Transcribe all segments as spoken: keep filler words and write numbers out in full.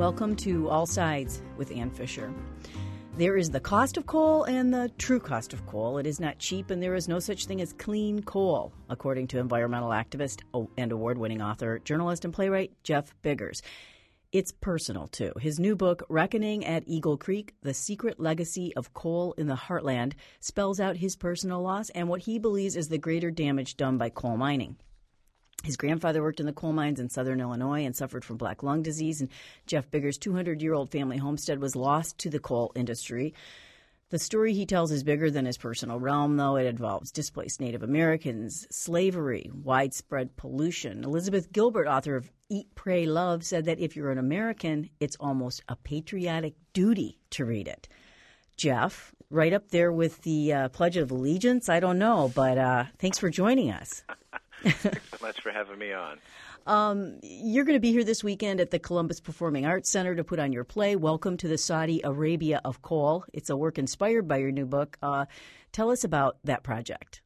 Welcome to All Sides with Ann Fisher. There is the cost of coal and the true cost of coal. It is not cheap, and there is no such thing as clean coal, according to environmental activist and award-winning author, journalist, and playwright Jeff Biggers. It's personal, too. His new book, Reckoning at Eagle Creek, The Secret Legacy of Coal in the Heartland, spells out his personal loss and what he believes is the greater damage done by coal mining. His grandfather worked in the coal mines in southern Illinois and suffered from black lung disease, and Jeff Biggers' two hundred year old family homestead was lost to the coal industry. The story he tells is bigger than his personal realm, though. It involves displaced Native Americans, slavery, widespread pollution. Elizabeth Gilbert, author of Eat, Pray, Love, said that if you're an American, it's almost a patriotic duty to read it. Jeff, right up there with the uh, Pledge of Allegiance? I don't know, but uh, thanks for joining us. Thanks so much for having me on. Um, you're going to be here this weekend at the Columbus Performing Arts Center to put on your play, Welcome to the Saudi Arabia of Coal. It's a work inspired by your new book. Uh, tell us about that project.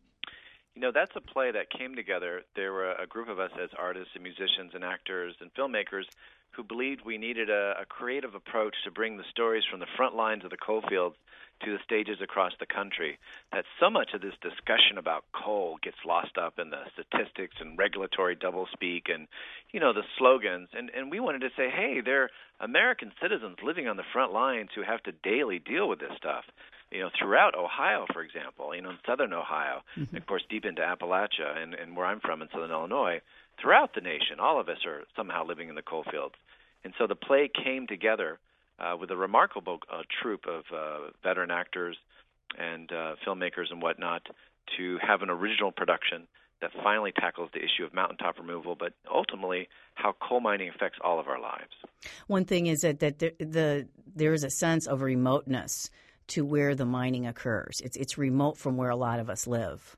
You know, that's a play that came together. There were a group of us as artists and musicians and actors and filmmakers who believed we needed a, a creative approach to bring the stories from the front lines of the coal fields to the stages across the country. That so much of this discussion about coal gets lost up in the statistics and regulatory doublespeak and, you know, the slogans. And, and we wanted to say, hey, they're American citizens living on the front lines who have to daily deal with this stuff. You know, throughout Ohio, for example, you know, in southern Ohio, mm-hmm. and of course deep into Appalachia and, and where I'm from in southern Illinois, throughout the nation, all of us are somehow living in the coal fields. And so the play came together uh, with a remarkable uh, troupe of uh, veteran actors and uh, filmmakers and whatnot to have an original production that finally tackles the issue of mountaintop removal, but ultimately how coal mining affects all of our lives. One thing is that, that the, the there is a sense of remoteness to where the mining occurs. It's it's remote from where a lot of us live.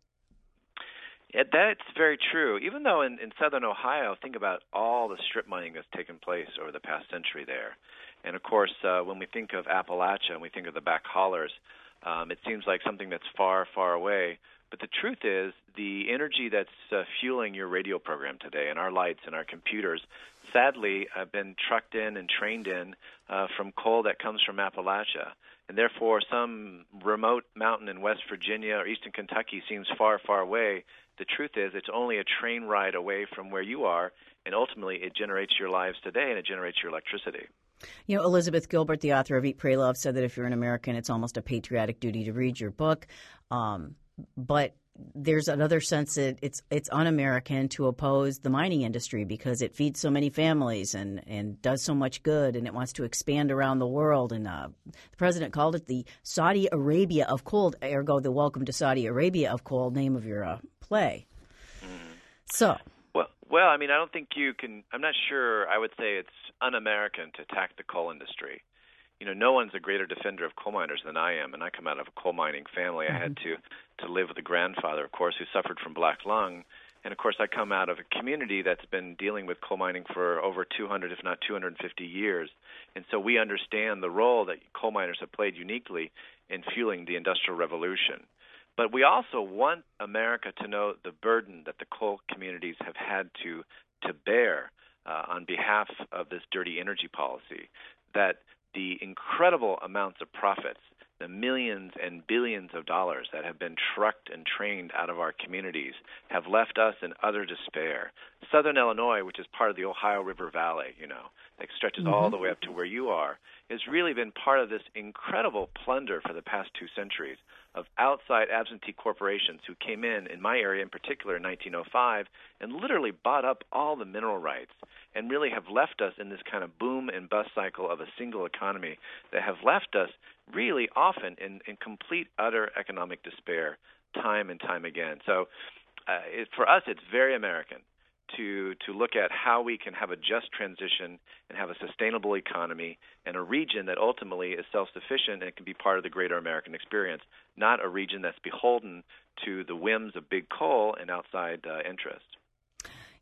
Yeah, that's very true. Even though in, in southern Ohio, think about all the strip mining that's taken place over the past century there. And, of course, uh, when we think of Appalachia and we think of the back hollers, um, it seems like something that's far, far away. But the truth is the energy that's uh, fueling your radio program today and our lights and our computers, sadly, have been trucked in and trained in uh, from coal that comes from Appalachia. And therefore, some remote mountain in West Virginia or eastern Kentucky seems far, far away. The truth is it's only a train ride away from where you are, and ultimately it generates your lives today and it generates your electricity. You know, Elizabeth Gilbert, the author of Eat, Pray, Love, said that if you're an American, it's almost a patriotic duty to read your book. Um, but there's another sense that it's it's un-American to oppose the mining industry because it feeds so many families and, and does so much good, and it wants to expand around the world. And uh, the president called it the Saudi Arabia of coal, ergo the Welcome to Saudi Arabia of Coal, name of your uh, play. Mm-hmm. So, well, well, I mean, I don't think you can. I'm not sure. I would say it's un-American to attack the coal industry. You know, no one's a greater defender of coal miners than I am, and I come out of a coal mining family. Mm-hmm. I had to, to live with a grandfather, of course, who suffered from black lung. And, of course, I come out of a community that's been dealing with coal mining for over two hundred, if not two hundred fifty years. And so we understand the role that coal miners have played uniquely in fueling the Industrial Revolution. But we also want America to know the burden that the coal communities have had to, to bear uh, on behalf of this dirty energy policy, that the incredible amounts of profits, the millions and billions of dollars that have been trucked and trained out of our communities have left us in utter despair. Southern Illinois, which is part of the Ohio River Valley, you know, that stretches mm-hmm. all the way up to where you are, has really been part of this incredible plunder for the past two centuries of outside absentee corporations who came in, in my area in particular in nineteen oh five, and literally bought up all the mineral rights and really have left us in this kind of boom and bust cycle of a single economy that have left us really often in, in complete, utter economic despair time and time again. So uh, it, for us, it's very American to to look at how we can have a just transition and have a sustainable economy and a region that ultimately is self-sufficient and can be part of the greater American experience, not a region that's beholden to the whims of big coal and outside uh, interest.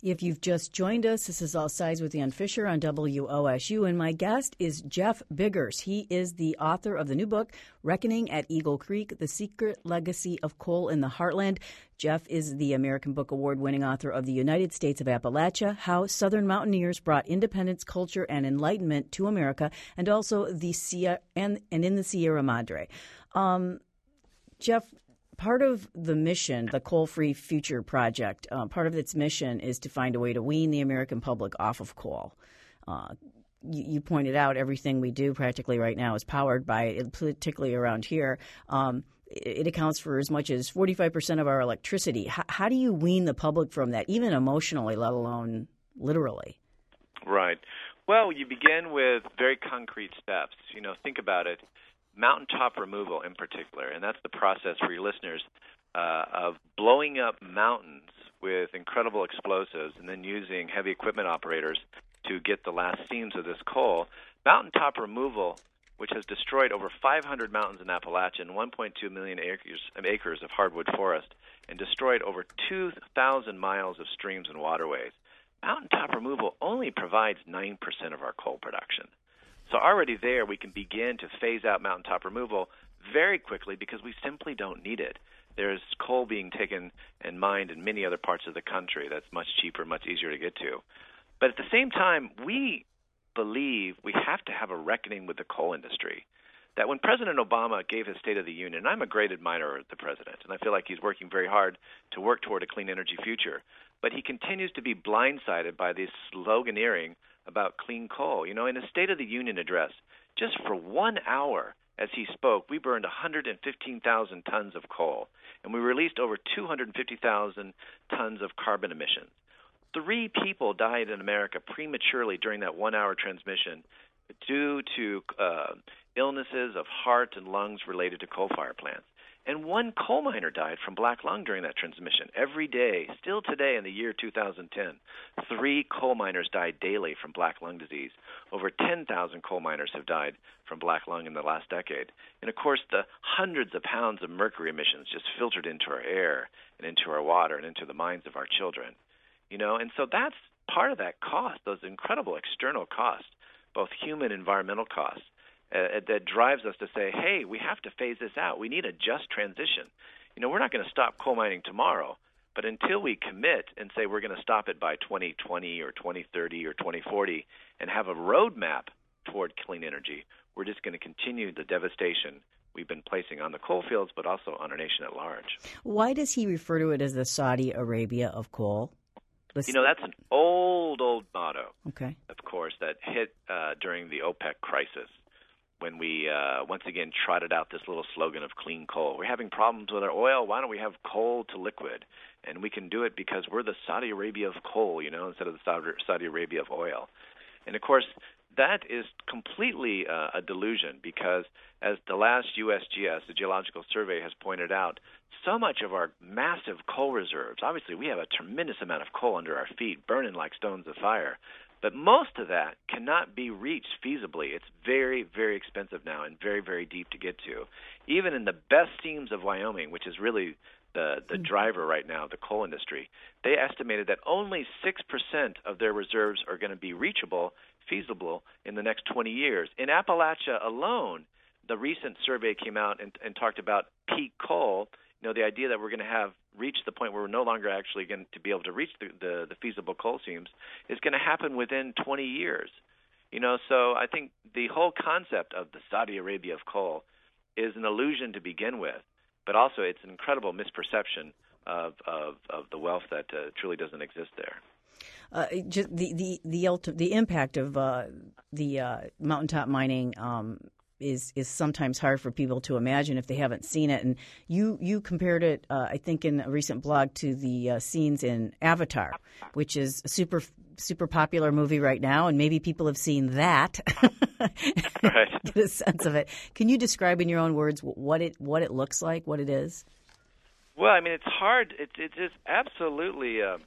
If you've just joined us, this is All Sides with Ann Fisher on W O S U, and my guest is Jeff Biggers. He is the author of the new book, Reckoning at Eagle Creek, The Secret Legacy of Coal in the Heartland. Jeff is the American Book Award-winning author of The United States of Appalachia, How Southern Mountaineers Brought Independence, Culture, and Enlightenment to America, and also the Sierra, and, and in the Sierra Madre. Um, Jeff, part of the mission, the Coal-Free Future Project, uh, part of its mission is to find a way to wean the American public off of coal. Uh, you, you pointed out everything we do practically right now is powered by it, particularly around here. Um, it, it accounts for as much as forty-five percent of our electricity. H- how do you wean the public from that, even emotionally, let alone literally? Right. Well, you begin with very concrete steps. You know, think about it. Mountaintop removal in particular, and that's the process for your listeners uh, of blowing up mountains with incredible explosives and then using heavy equipment operators to get the last seams of this coal. Mountaintop removal, which has destroyed over five hundred mountains in Appalachia and one point two million acres, acres of hardwood forest and destroyed over two thousand miles of streams and waterways. Mountaintop removal only provides nine percent of our coal production. So already there, we can begin to phase out mountaintop removal very quickly because we simply don't need it. There's coal being taken and mined in many other parts of the country that's much cheaper, much easier to get to. But at the same time, we believe we have to have a reckoning with the coal industry. That when President Obama gave his State of the Union, and I'm a great admirer of the president, and I feel like he's working very hard to work toward a clean energy future, but he continues to be blindsided by this sloganeering about clean coal. You know, in his State of the Union address, just for one hour as he spoke, we burned one hundred fifteen thousand tons of coal, and we released over two hundred fifty thousand tons of carbon emissions. Three people died in America prematurely during that one-hour transmission due to uh, illnesses of heart and lungs related to coal-fired plants. And one coal miner died from black lung during that transmission. Every day, still today in the year two thousand ten, three coal miners died daily from black lung disease. Over ten thousand coal miners have died from black lung in the last decade. And, of course, the hundreds of pounds of mercury emissions just filtered into our air and into our water and into the minds of our children. You know, and so that's part of that cost, those incredible external costs, both human and environmental costs. Uh, that drives us to say, hey, we have to phase this out. We need a just transition. You know, we're not going to stop coal mining tomorrow, but until we commit and say we're going to stop it by twenty twenty or twenty thirty or twenty forty and have a roadmap toward clean energy, we're just going to continue the devastation we've been placing on the coal fields, but also on our nation at large. Why does he refer to it as the Saudi Arabia of coal? Let's... You know, that's an old, old motto, okay, of course, that hit uh, during the OPEC crisis, when we uh, once again trotted out this little slogan of clean coal. We're having problems with our oil. Why don't we have coal to liquid? And we can do it because we're the Saudi Arabia of coal, you know, instead of the Saudi, Saudi Arabia of oil. And, of course, that is completely uh, a delusion because, as the last U S G S, the Geological Survey, has pointed out, so much of our massive coal reserves, obviously we have a tremendous amount of coal under our feet, burning like stones of fire, but most of that cannot be reached feasibly. It's very, very expensive now and very, very deep to get to. Even in the best seams of Wyoming, which is really the, the driver right now, the coal industry, they estimated that only six percent of their reserves are going to be reachable, feasible, in the next twenty years. In Appalachia alone, the recent survey came out and, and talked about peak coal. You know, the idea that we're going to have reached the point where we're no longer actually going to be able to reach the, the, the feasible coal seams is going to happen within twenty years. You know, so I think the whole concept of the Saudi Arabia of coal is an illusion to begin with, but also it's an incredible misperception of of, of the wealth that uh, truly doesn't exist there. Uh, just the the the, ulti- the impact of uh, the uh, mountaintop mining um, is is sometimes hard for people to imagine if they haven't seen it. And you you compared it, uh, I think, in a recent blog to the uh, scenes in Avatar, which is a super super popular movie right now, and maybe people have seen that. Right. Get a sense of it. Can you describe in your own words what it what it looks like, what it is? Well, I mean, it's hard. It's it's just absolutely. Uh,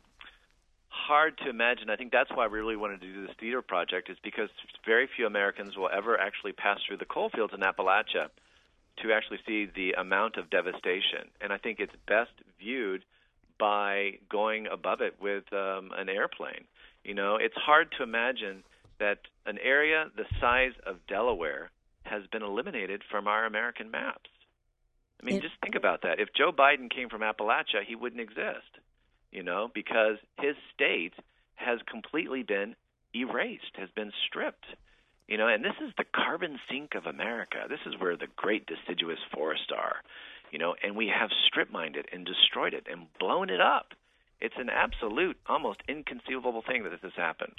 hard to imagine. I think that's why we really wanted to do this theater project, is because very few Americans will ever actually pass through the coal fields in Appalachia to actually see the amount of devastation. And I think it's best viewed by going above it with um, an airplane. You know, it's hard to imagine that an area the size of Delaware has been eliminated from our American maps. I mean, it, just think about that. If Joe Biden came from Appalachia, he wouldn't exist, you know, because his state has completely been erased, has been stripped. You know, and this is the carbon sink of America. This is where the great deciduous forests are, you know, and we have strip-mined it and destroyed it and blown it up. It's an absolute, almost inconceivable thing that this has happened.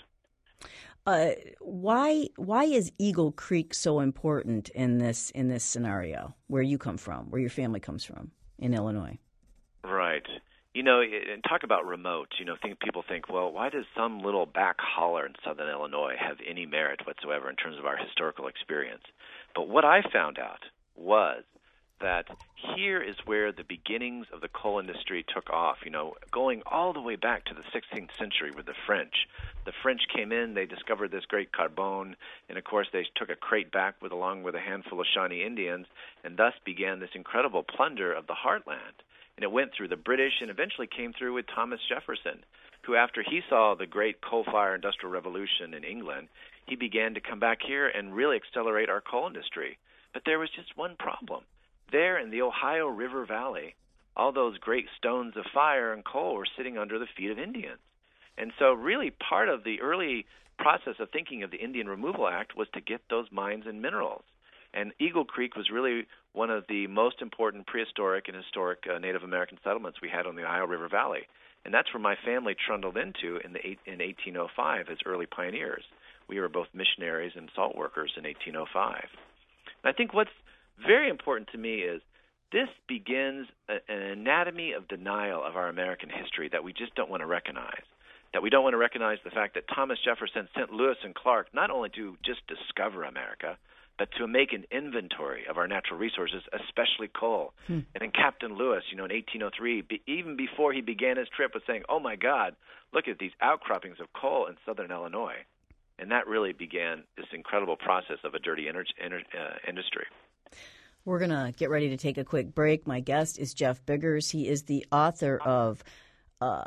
Uh, why why is Eagle Creek so important in this in this scenario? Where you come from, where your family comes from in Illinois? Right. You know, and talk about remote. You know, think people think, well, why does some little back holler in southern Illinois have any merit whatsoever in terms of our historical experience? But what I found out was that here is where the beginnings of the coal industry took off, you know, going all the way back to the sixteenth century with the French. The French came in, they discovered this great carbone, and of course they took a crate back with along with a handful of Shawnee Indians, and thus began this incredible plunder of the heartland. And it went through the British and eventually came through with Thomas Jefferson, who after he saw the great coal-fired industrial revolution in England, he began to come back here and really accelerate our coal industry. But there was just one problem. There in the Ohio River Valley, all those great stones of fire and coal were sitting under the feet of Indians. And so really part of the early process of thinking of the Indian Removal Act was to get those mines and minerals. And Eagle Creek was really one of the most important prehistoric and historic uh, Native American settlements we had on the Ohio River Valley. And that's where my family trundled into in, the eight, in eighteen oh five as early pioneers. We were both missionaries and salt workers in eighteen oh five. And I think what's very important to me is this begins a, an anatomy of denial of our American history that we just don't want to recognize, that we don't want to recognize the fact that Thomas Jefferson sent Lewis and Clark not only to just discover America, but to make an inventory of our natural resources, especially coal. Hmm. And then Captain Lewis, you know, in eighteen oh three, be, even before he began his trip, was saying, oh, my God, look at these outcroppings of coal in southern Illinois. And that really began this incredible process of a dirty ener- ener- uh, industry. We're going to get ready to take a quick break. My guest is Jeff Biggers. He is the author of uh,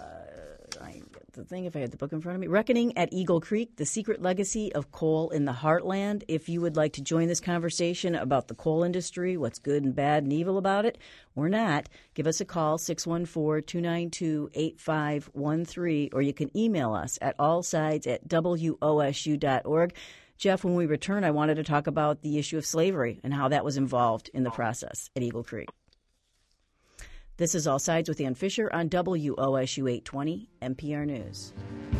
I, the thing, if I had the book in front of me, Reckoning at Eagle Creek, The Secret Legacy of Coal in the Heartland. If you would like to join this conversation about the coal industry, what's good and bad and evil about it, or not, give us a call, six one four, two nine two, eight five one three, or you can email us at allsides at w o s u dot org. Jeff, when we return, I wanted to talk about the issue of slavery and how that was involved in the process at Eagle Creek. This is All Sides with Ann Fisher on W O S U eight twenty N P R News.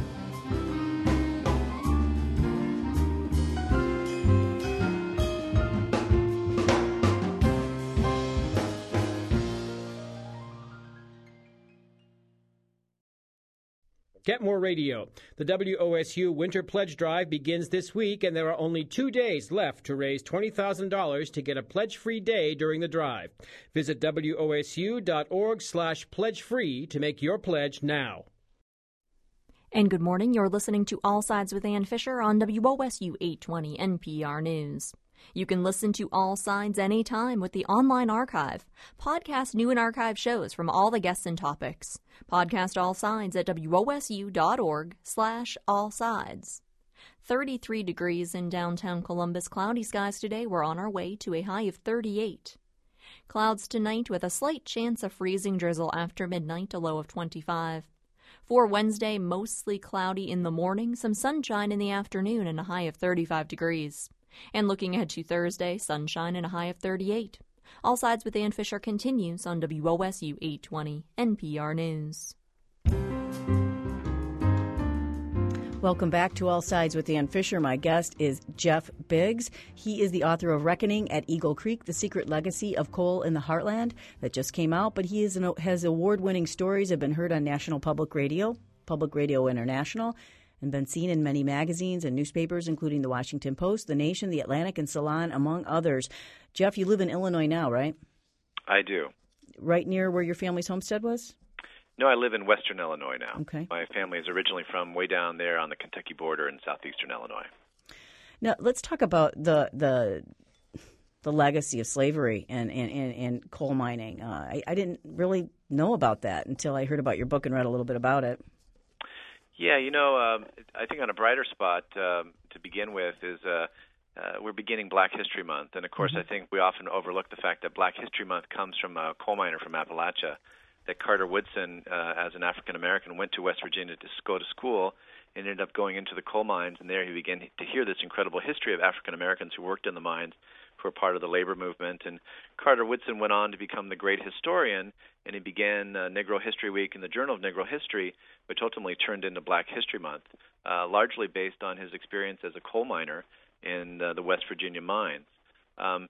Get More Radio. The W O S U Winter Pledge Drive begins this week, and there are only two days left to raise twenty thousand dollars to get a pledge-free day during the drive. Visit W O S U dot org slash pledge-free to make your pledge now. And good morning. You're listening to All Sides with Ann Fisher on W O S U eight twenty N P R News. You can listen to All Sides anytime with the online archive. Podcast new and archive shows from all the guests and topics. Podcast All Sides at W O S U dot org slash all sides. thirty-three degrees in downtown Columbus. Cloudy skies today. We're on our way to a high of thirty-eight. Clouds tonight with a slight chance of freezing drizzle after midnight, a low of twenty-five. For Wednesday, mostly cloudy in the morning, some sunshine in the afternoon, and a high of thirty-five degrees. And looking ahead to Thursday, sunshine and a high of thirty-eight. All Sides with Ann Fisher continues on W O S U eight twenty N P R News. Welcome back to All Sides with Ann Fisher. My guest is Jeff Biggs. He is the author of Reckoning at Eagle Creek, The Secret Legacy of Coal in the Heartland, that just came out. But he is an, has award-winning stories that have been heard on National Public Radio, Public Radio International, and been seen in many magazines and newspapers, including The Washington Post, The Nation, The Atlantic, and Salon, among others. Jeff, you live in Illinois now, right? I do. Right near where your family's homestead was? No, I live in western Illinois now. Okay. My family is originally from way down there on the Kentucky border in southeastern Illinois. Now, let's talk about the the the legacy of slavery and, and, and, and coal mining. Uh, I, I didn't really know about that until I heard about your book and read a little bit about it. Yeah, you know, um, I think on a brighter spot um, to begin with is uh, uh, we're beginning Black History Month. And, of course, mm-hmm. I think we often overlook the fact that Black History Month comes from a coal miner from Appalachia, that Carter Woodson, uh, as an African-American, went to West Virginia to go to school and ended up going into the coal mines. And there he began to hear this incredible history of African-Americans who worked in the mines, who were part of the labor movement. And Carter Woodson went on to become the great historian, and he began uh, Negro History Week in the Journal of Negro History, which ultimately turned into Black History Month, uh, largely based on his experience as a coal miner in uh, the West Virginia mines. Um,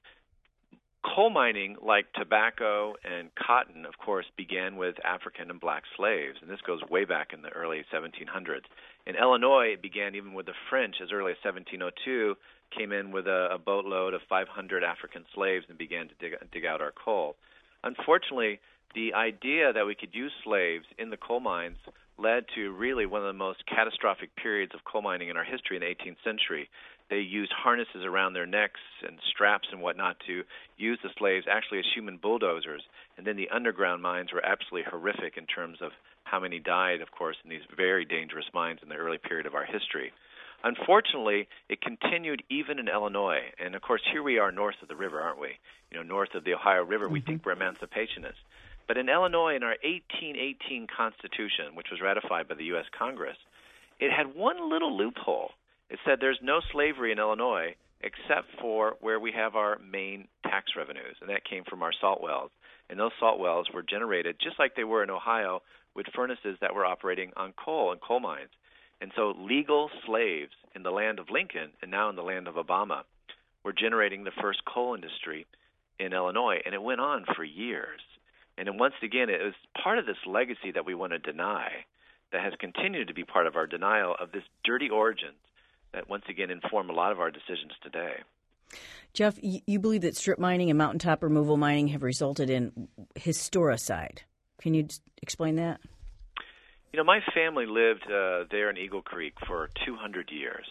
coal mining, like tobacco and cotton, of course, began with African and black slaves, and this goes way back in the early seventeen hundreds. In Illinois, it began even with the French as early as seventeen oh two, came in with a, a boatload of five hundred African slaves and began to dig, dig out our coal. Unfortunately, the idea that we could use slaves in the coal mines led to really one of the most catastrophic periods of coal mining in our history in the eighteenth century. They used harnesses around their necks and straps and whatnot to use the slaves actually as human bulldozers. And then the underground mines were absolutely horrific in terms of how many died, of course, in these very dangerous mines in the early period of our history. Unfortunately, it continued even in Illinois. And, of course, here we are north of the river, aren't we? You know, north of the Ohio River, we mm-hmm. think we're emancipationists. But in Illinois, in our eighteen eighteen Constitution, which was ratified by the U S Congress, it had one little loophole. It said there's no slavery in Illinois except for where we have our main tax revenues, and that came from our salt wells. And those salt wells were generated, just like they were in Ohio, with furnaces that were operating on coal and coal mines. And so legal slaves in the land of Lincoln and now in the land of Obama were generating the first coal industry in Illinois, and it went on for years. And then once again, it was part of this legacy that we want to deny that has continued to be part of our denial of this dirty origins that once again inform a lot of our decisions today. Jeff, you believe that strip mining and mountaintop removal mining have resulted in historicide. Can you explain that? You know, my family lived uh, there in Eagle Creek for two hundred years.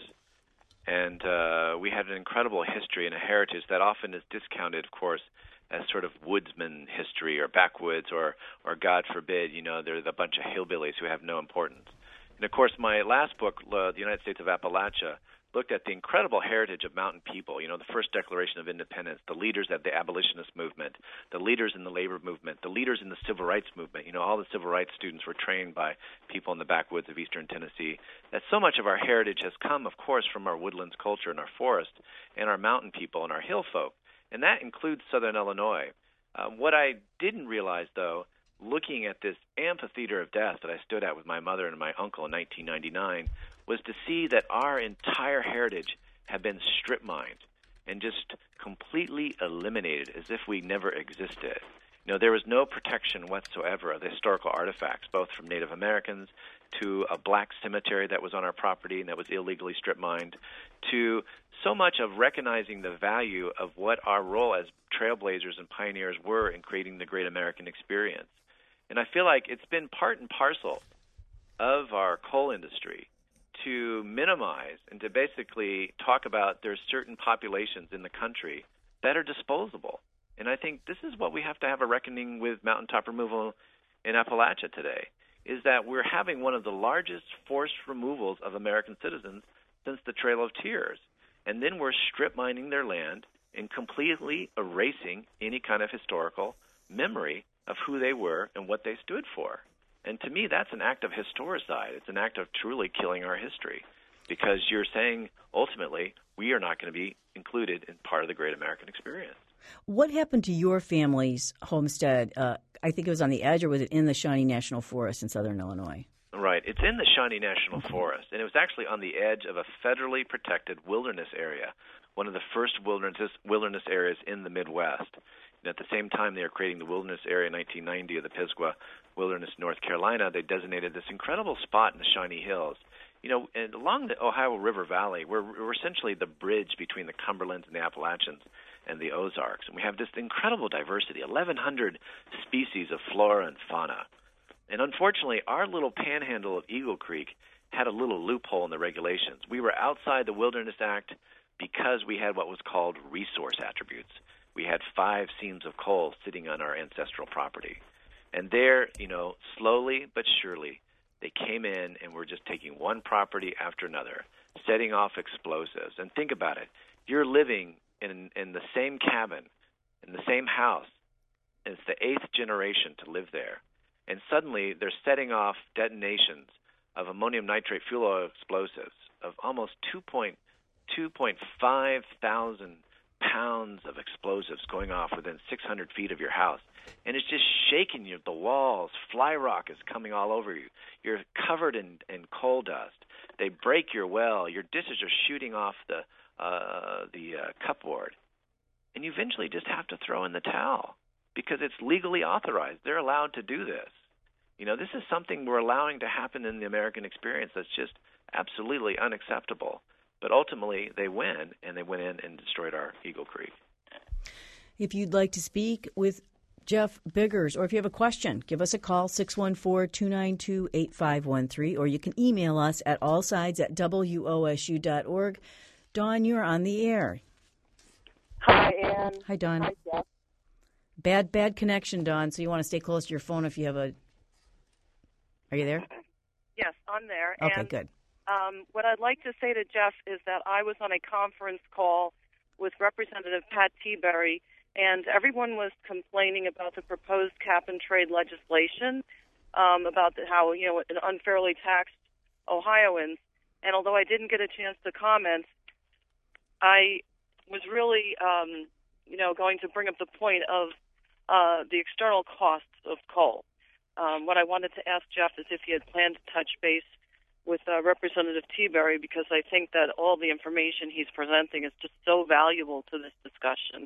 And uh, we had an incredible history and a heritage that often is discounted, of course, as sort of woodsman history or backwoods or, or God forbid, you know, there's a bunch of hillbillies who have no importance. And, of course, my last book, uh, The United States of Appalachia, looked at the incredible heritage of mountain people, you know, the first Declaration of Independence, the leaders of the abolitionist movement, the leaders in the labor movement, the leaders in the civil rights movement. You know, all the civil rights students were trained by people in the backwoods of eastern Tennessee. That so much of our heritage has come, of course, from our woodlands culture and our forest and our mountain people and our hill folk. And that includes southern Illinois. Uh, what I didn't realize, though, looking at this amphitheater of death that I stood at with my mother and my uncle in nineteen ninety-nine, was to see that our entire heritage had been strip mined and just completely eliminated as if we never existed. You know, there was no protection whatsoever of the historical artifacts, both from Native Americans to a black cemetery that was on our property and that was illegally strip mined, to so much of recognizing the value of what our role as trailblazers and pioneers were in creating the great American experience. And I feel like it's been part and parcel of our coal industry to minimize and to basically talk about there's certain populations in the country that are disposable. And I think this is what we have to have a reckoning with mountaintop removal in Appalachia today, is that we're having one of the largest forced removals of American citizens since the Trail of Tears. And then we're strip mining their land and completely erasing any kind of historical memory of who they were and what they stood for. And to me, that's an act of historicide. It's an act of truly killing our history, because you're saying, ultimately, we are not going to be included in part of the great American experience. What happened to your family's homestead? Uh, I think it was on the edge, or was it in the Shawnee National Forest in southern Illinois? Right. It's in the Shawnee National okay. Forest, and it was actually on the edge of a federally protected wilderness area, one of the first wilderness, wilderness areas in the Midwest. And at the same time they were creating the wilderness area in nineteen ninety of the Pisgah Wilderness, North Carolina, they designated this incredible spot in the Shawnee Hills. You know, and along the Ohio River Valley, we're, we're essentially the bridge between the Cumberlands and the Appalachians and the Ozarks. And we have this incredible diversity, eleven hundred species of flora and fauna. And unfortunately, our little panhandle of Eagle Creek had a little loophole in the regulations. We were outside the Wilderness Act because we had what was called resource attributes. We had five seams of coal sitting on our ancestral property. And there, you know, slowly but surely, they came in and were just taking one property after another, setting off explosives. And think about it. You're living in in the same cabin, in the same house, and it's the eighth generation to live there. And suddenly they're setting off detonations of ammonium nitrate fuel oil explosives of almost two point five thousand pounds of explosives going off within six hundred feet of your house. And it's just shaking you, the walls. Fly rock is coming all over you. You're covered in, in coal dust. They break your well. Your dishes are shooting off the uh, the uh, cupboard. And you eventually just have to throw in the towel because it's legally authorized. They're allowed to do this. You know, this is something we're allowing to happen in the American experience that's just absolutely unacceptable. But ultimately, they win, and they went in and destroyed our Eagle Creek. If you'd like to speak with Jeff Biggers, or if you have a question, give us a call, six one four, two nine two, eight five one three, or you can email us at allsides at W O S U dot org. Dawn, you're on the air. Hi, Ann. Hi, Dawn. Hi, Jeff. Bad, bad connection, Dawn, so you want to stay close to your phone if you have a... Are you there? Yes, I'm there. Okay, and, good. Um, what I'd like to say to Jeff is that I was on a conference call with Representative Pat Tiberi, and everyone was complaining about the proposed cap-and-trade legislation, um, about the, how, you know, it unfairly taxed Ohioans. And although I didn't get a chance to comment, I was really, um, you know, going to bring up the point of uh, the external costs of coal. Um, what I wanted to ask Jeff is if he had planned to touch base with uh, Representative Tiberi, because I think that all the information he's presenting is just so valuable to this discussion.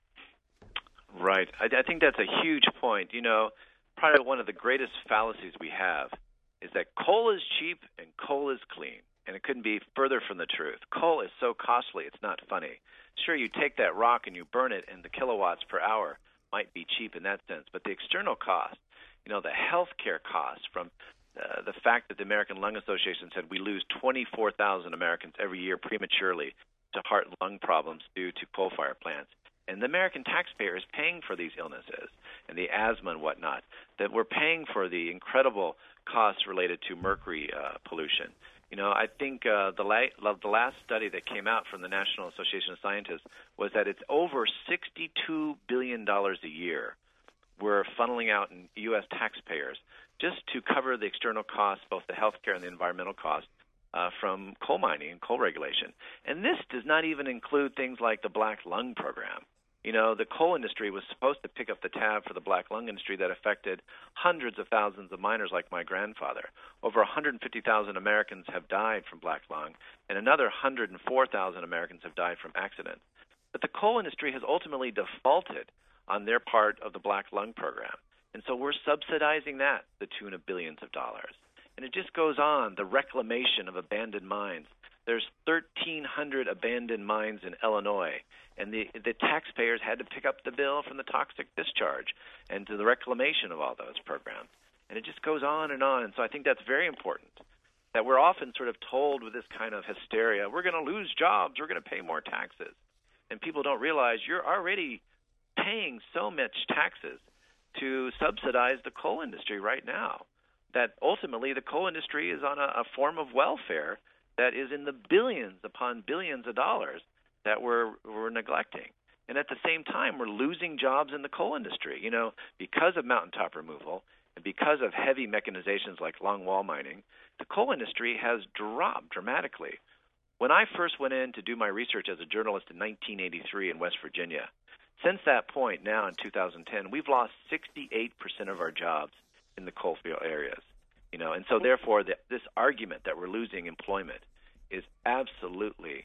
Right. I, I think that's a huge point. You know, probably one of the greatest fallacies we have is that coal is cheap and coal is clean, and it couldn't be further from the truth. Coal is so costly, it's not funny. Sure, you take that rock and you burn it, and the kilowatts per hour might be cheap in that sense, but the external cost, you know, the health care costs from uh, the fact that the American Lung Association said we lose twenty-four thousand Americans every year prematurely to heart and lung problems due to coal-fired plants. And the American taxpayer is paying for these illnesses and the asthma and whatnot, that we're paying for the incredible costs related to mercury uh, pollution. You know, I think uh, the, la- the last study that came out from the National Association of Scientists was that it's over sixty-two billion dollars a year we're funneling out in U S taxpayers just to cover the external costs, both the health care and the environmental costs, Uh, from coal mining and coal regulation. And this does not even include things like the black lung program. You know, the coal industry was supposed to pick up the tab for the black lung industry that affected hundreds of thousands of miners like my grandfather. Over one hundred fifty thousand Americans have died from black lung, and another one hundred four thousand Americans have died from accidents. But the coal industry has ultimately defaulted on their part of the black lung program. And so we're subsidizing that, the tune of billions of dollars. And it just goes on, the reclamation of abandoned mines. There's thirteen hundred abandoned mines in Illinois, and the, the taxpayers had to pick up the bill from the toxic discharge and to the reclamation of all those programs. And it just goes on and on. And so I think that's very important, that we're often sort of told with this kind of hysteria, we're going to lose jobs, we're going to pay more taxes. And people don't realize you're already paying so much taxes to subsidize the coal industry right now, that ultimately the coal industry is on a, a form of welfare that is in the billions upon billions of dollars that we're, we're neglecting. And at the same time, we're losing jobs in the coal industry, you know, because of mountaintop removal and because of heavy mechanizations like longwall mining. The coal industry has dropped dramatically. When I first went in to do my research as a journalist in nineteen eighty-three in West Virginia, since that point now in two thousand ten, we've lost sixty-eight percent of our jobs in the coal field areas, you know, and so therefore the, this argument that we're losing employment is absolutely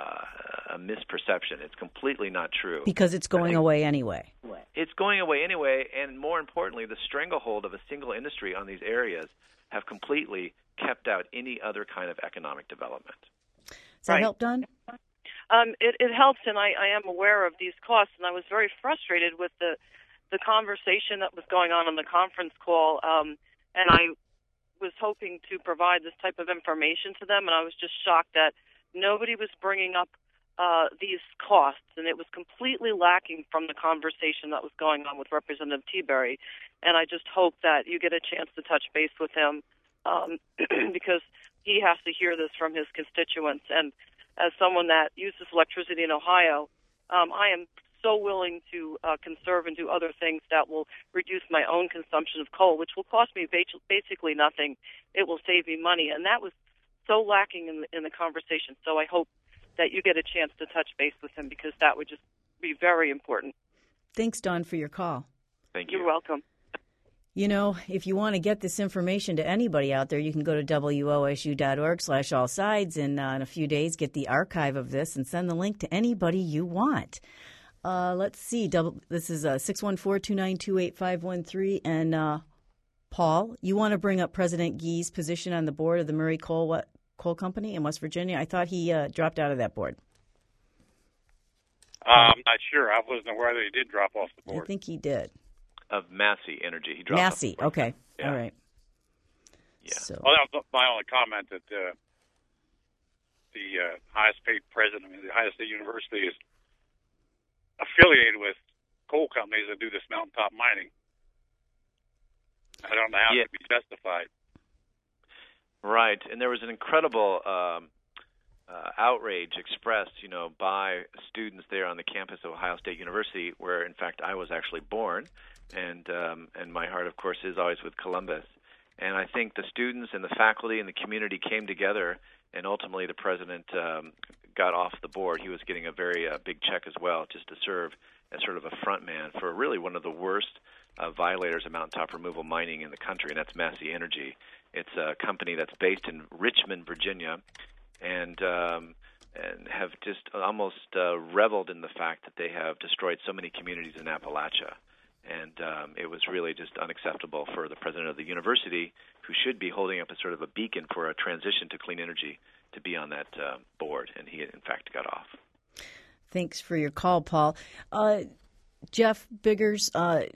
uh, a misperception. It's completely not true. Because it's going away anyway. It's going away anyway, and more importantly, the stranglehold of a single industry on these areas have completely kept out any other kind of economic development. Does that Right. help, Don? Um, it, it helps, and I, I am aware of these costs, and I was very frustrated with the the conversation that was going on on the conference call, um, and I was hoping to provide this type of information to them, and I was just shocked that nobody was bringing up uh, these costs, and it was completely lacking from the conversation that was going on with Representative Tiberi. and I just hope that you get a chance to touch base with him um, because he has to hear this from his constituents. And as someone that uses electricity in Ohio, um, I am so willing to uh, conserve and do other things that will reduce my own consumption of coal, which will cost me basically nothing. It will save me money, and that was so lacking in the, in the conversation. So I hope that you get a chance to touch base with him because that would just be very important. Thanks, Dawn, for your call. Thank you. You're welcome. You know, if you want to get this information to anybody out there, you can go to W O S U dot org slash all sides and uh, in a few days get the archive of this and send the link to anybody you want. Uh, let's see. Double, this is uh, six one four, two nine two, eight five one three. And uh, Paul, you want to bring up President Gee's position on the board of the Murray Coal, what, Coal Company in West Virginia? I thought he uh, dropped out of that board. Uh, I'm not sure. I wasn't aware that he did drop off the board. I think he did. Of Massey Energy. He dropped Massey, off okay. Yeah. All right. Yeah. So. Well, that was my only comment that uh, the uh, highest paid president of the Ohio State University is affiliated with coal companies that do this mountaintop mining. I don't know how yeah. it can be justified. Right, and there was an incredible um, uh, outrage expressed, you know, by students there on the campus of Ohio State University, where, in fact, I was actually born, and um, and my heart, of course, is always with Columbus. And I think the students and the faculty and the community came together, and ultimately the president um, got off the board. He was getting a very uh, big check as well, just to serve as sort of a front man for really one of the worst uh, violators of mountaintop removal mining in the country, and that's Massey Energy. It's a company that's based in Richmond, Virginia, and um, and have just almost uh, reveled in the fact that they have destroyed so many communities in Appalachia. And um, it was really just unacceptable for the president of the university, who should be holding up a sort of a beacon for a transition to clean energy, to be on that uh, board. And he, in fact, got off. Thanks for your call, Paul. Uh, Jeff Biggers, uh,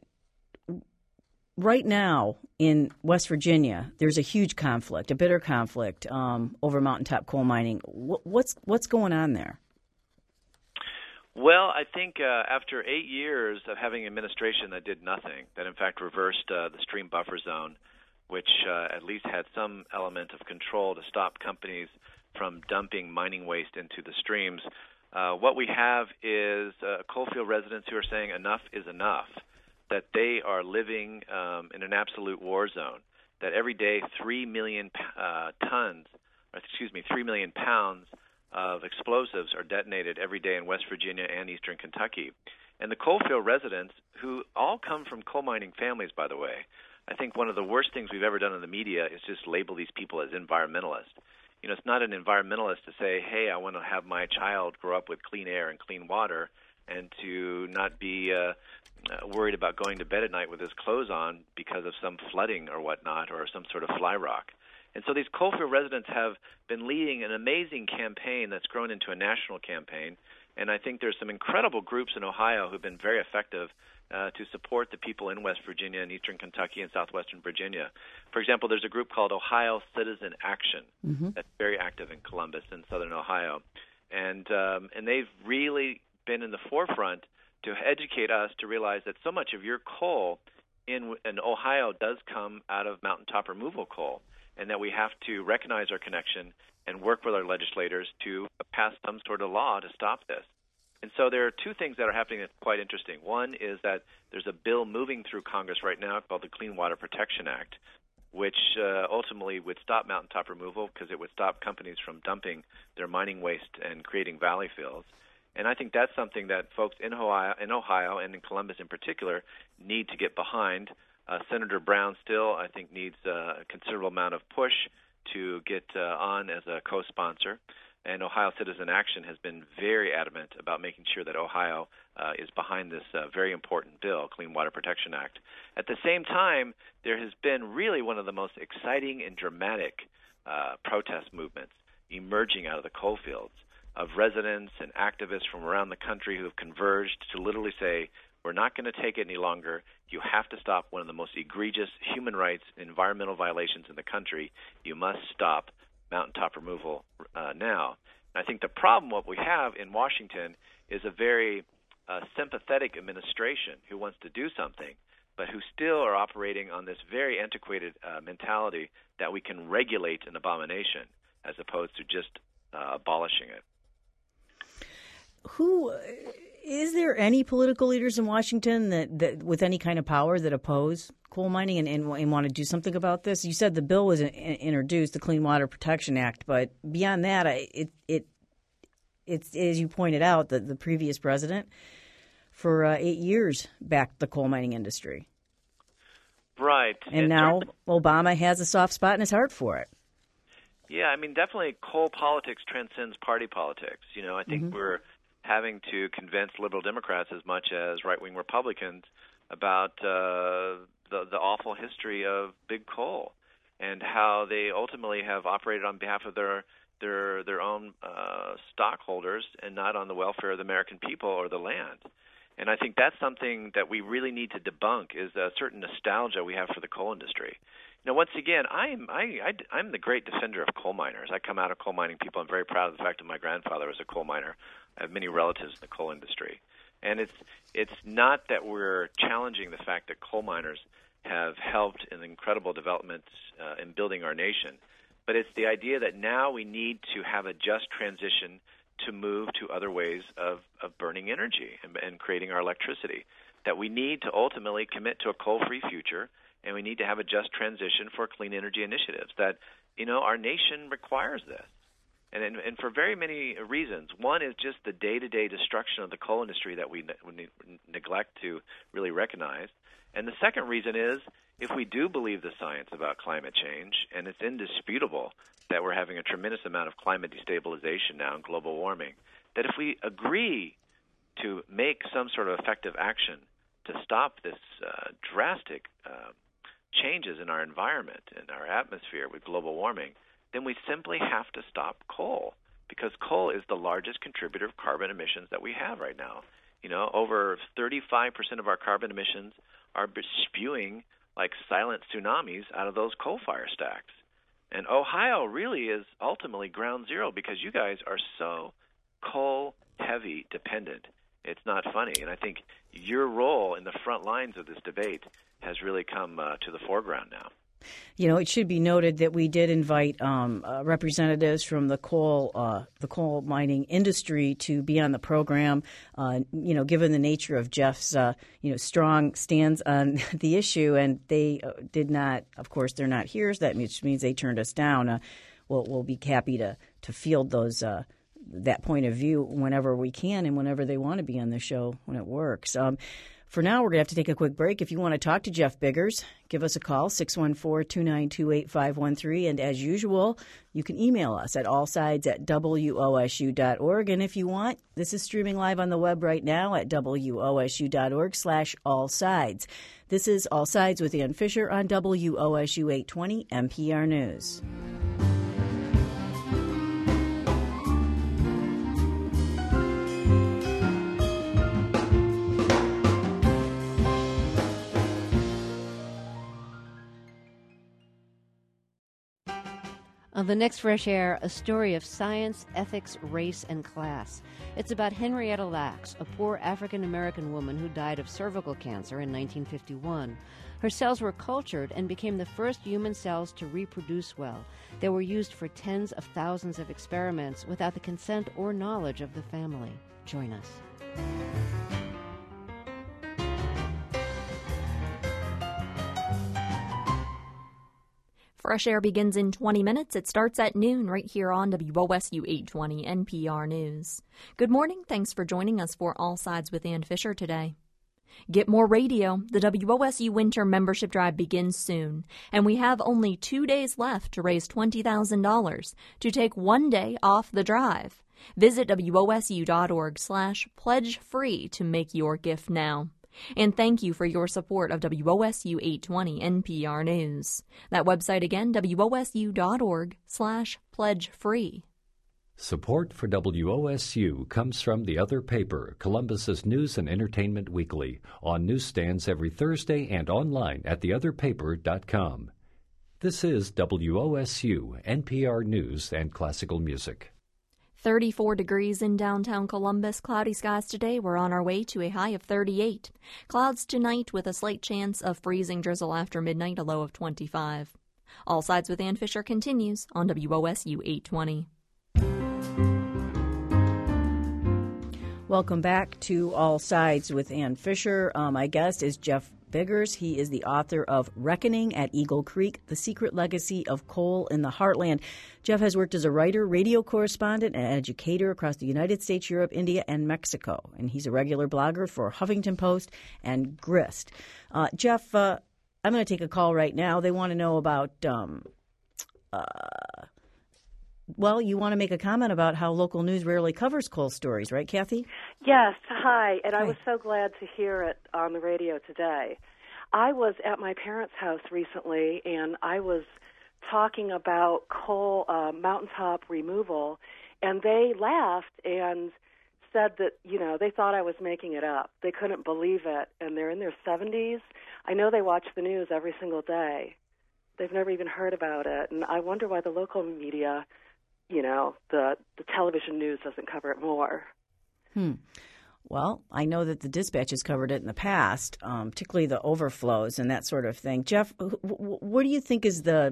right now in West Virginia, there's a huge conflict, a bitter conflict um, over mountaintop coal mining. What, what's what's going on there? Well, I think uh, after eight years of having an administration that did nothing, that in fact reversed uh, the stream buffer zone, which uh, at least had some element of control to stop companies from dumping mining waste into the streams, uh, what we have is uh, coalfield residents who are saying enough is enough, that they are living um, in an absolute war zone, that every day three million uh, tons, or excuse me, three million pounds of explosives are detonated every day in West Virginia and eastern Kentucky. And the coalfield residents, who all come from coal mining families, by the way, I think one of the worst things we've ever done in the media is just label these people as environmentalists. You know, it's not an environmentalist to say, hey, I want to have my child grow up with clean air and clean water and to not be uh, worried about going to bed at night with his clothes on because of some flooding or whatnot or some sort of fly rock. And so these coalfield residents have been leading an amazing campaign that's grown into a national campaign. And I think there's some incredible groups in Ohio who've been very effective uh, to support the people in West Virginia and eastern Kentucky and southwestern Virginia. For example, there's a group called Ohio Citizen Action mm-hmm. that's very active in Columbus and southern Ohio. And um, and they've really been in the forefront to educate us to realize that so much of your coal in, in Ohio does come out of mountaintop removal coal, and that we have to recognize our connection and work with our legislators to pass some sort of law to stop this. And so there are two things that are happening that's quite interesting. One is that there's a bill moving through Congress right now called the Clean Water Protection Act, which uh, ultimately would stop mountaintop removal because it would stop companies from dumping their mining waste and creating valley fills. And I think that's something that folks in Ohio, in Ohio and in Columbus in particular need to get behind. Uh, Senator Brown still, I think, needs uh, a considerable amount of push to get uh, on as a co-sponsor. And Ohio Citizen Action has been very adamant about making sure that Ohio uh, is behind this uh, very important bill, Clean Water Protection Act. At the same time, there has been really one of the most exciting and dramatic uh, protest movements emerging out of the coal fields of residents and activists from around the country who have converged to literally say, we're not going to take it any longer. You have to stop one of the most egregious human rights and environmental violations in the country. You must stop mountaintop removal uh, now. And I think the problem, what we have in Washington, is a very uh, sympathetic administration who wants to do something, but who still are operating on this very antiquated uh, mentality that we can regulate an abomination as opposed to just uh, abolishing it. Who is there any political leaders in Washington that, that with any kind of power that oppose coal mining and, and, and want to do something about this? You said the bill was in, introduced, the Clean Water Protection Act, but beyond that, it it it's as you pointed out, the, the previous president for uh, eight years backed the coal mining industry. Right. And, and now Obama has a soft spot in his heart for it. Yeah, I mean, definitely coal politics transcends party politics. You know, I think mm-hmm. we're having to convince liberal Democrats as much as right-wing Republicans about uh, the, the awful history of big coal and how they ultimately have operated on behalf of their their their own uh, stockholders and not on the welfare of the American people or the land. And I think that's something that we really need to debunk is a certain nostalgia we have for the coal industry. You know, once again, I'm I, I, I'm the great defender of coal miners. I come out of coal mining people. I'm very proud of the fact that my grandfather was a coal miner. I have many relatives in the coal industry. And it's it's not that we're challenging the fact that coal miners have helped in incredible developments uh, in building our nation, but it's the idea that now we need to have a just transition to move to other ways of, of burning energy and, and creating our electricity, that we need to ultimately commit to a coal-free future, and we need to have a just transition for clean energy initiatives, that, you know, our nation requires this. And, and, and for very many reasons. One is just the day-to-day destruction of the coal industry that we, ne- we neglect to really recognize. And the second reason is if we do believe the science about climate change, and it's indisputable that we're having a tremendous amount of climate destabilization now and global warming, that if we agree to make some sort of effective action to stop this uh, drastic uh, changes in our environment and our atmosphere with global warming, then we simply have to stop coal, because coal is the largest contributor of carbon emissions that we have right now. You know, over thirty-five percent of our carbon emissions are spewing like silent tsunamis out of those coal fire stacks. And Ohio really is ultimately ground zero because you guys are so coal-heavy dependent. It's not funny. And I think your role in the front lines of this debate has really come uh, to the foreground now. You know, it should be noted that we did invite um, uh, representatives from the coal, uh, the coal mining industry to be on the program. Uh, you know, given the nature of Jeff's, uh, you know, strong stands on the issue, and they uh, did not. Of course, they're not here. So that means, means they turned us down. Uh, we'll, we'll be happy to to field those uh, that point of view whenever we can and whenever they want to be on the show when it works. Um, For now, we're going to have to take a quick break. If you want to talk to Jeff Biggers, give us a call, six one four, two nine two, eight five one three. And as usual, you can email us at allsides at W O S U dot org. And if you want, this is streaming live on the web right now at W O S U dot org slash allsides. This is All Sides with Ann Fisher on W O S U eight twenty N P R News. On the next Fresh Air, a story of science, ethics, race, and class. It's about Henrietta Lacks, a poor African-American woman who died of cervical cancer in nineteen fifty-one. Her cells were cultured and became the first human cells to reproduce well. They were used for tens of thousands of experiments without the consent or knowledge of the family. Join us. Fresh Air begins in twenty minutes. It starts at noon right here on W O S U eight twenty N P R News. Good morning. Thanks for joining us for All Sides with Ann Fisher today. Get more radio. The W O S U Winter Membership Drive begins soon, and we have only two days left to raise twenty thousand dollars to take one day off the drive. Visit W O S U dot org slash pledge free to make your gift now. And thank you for your support of W O S U eight twenty N P R News. That website again, W O S U dot org slash pledge free. Support for W O S U comes from the other paper, Columbus's News and Entertainment Weekly, on newsstands every Thursday and online at the other paper dot com. This is W O S U, N P R News and Classical Music. thirty-four degrees in downtown Columbus. Cloudy skies today. We're on our way to a high of thirty-eight. Clouds tonight with a slight chance of freezing drizzle after midnight, a low of twenty-five. All Sides with Ann Fisher continues on W O S U eight twenty. Welcome back to All Sides with Ann Fisher. Um, my guest is Jeff Biggers. He is the author of Reckoning at Eagle Creek, The Secret Legacy of Coal in the Heartland. Jeff has worked as a writer, radio correspondent, and educator across the United States, Europe, India, and Mexico. And he's a regular blogger for Huffington Post and Grist. Uh, Jeff, uh, I'm going to take a call right now. They want to know about, um, uh, well, you want to make a comment about how local news rarely covers coal stories, right, Kathy? Yes, hi, and Hi. I was so glad to hear it on the radio today. I was at my parents' house recently, and I was talking about coal uh, mountaintop removal, and they laughed and said that, you know, they thought I was making it up. They couldn't believe it, and they're in their seventies. I know they watch the news every single day. They've never even heard about it, and I wonder why the local media, you know, the, the television news doesn't cover it more. Hmm. Well, I know that the Dispatch has covered it in the past, um, particularly the overflows and that sort of thing. Jeff, wh- wh- what do you think is the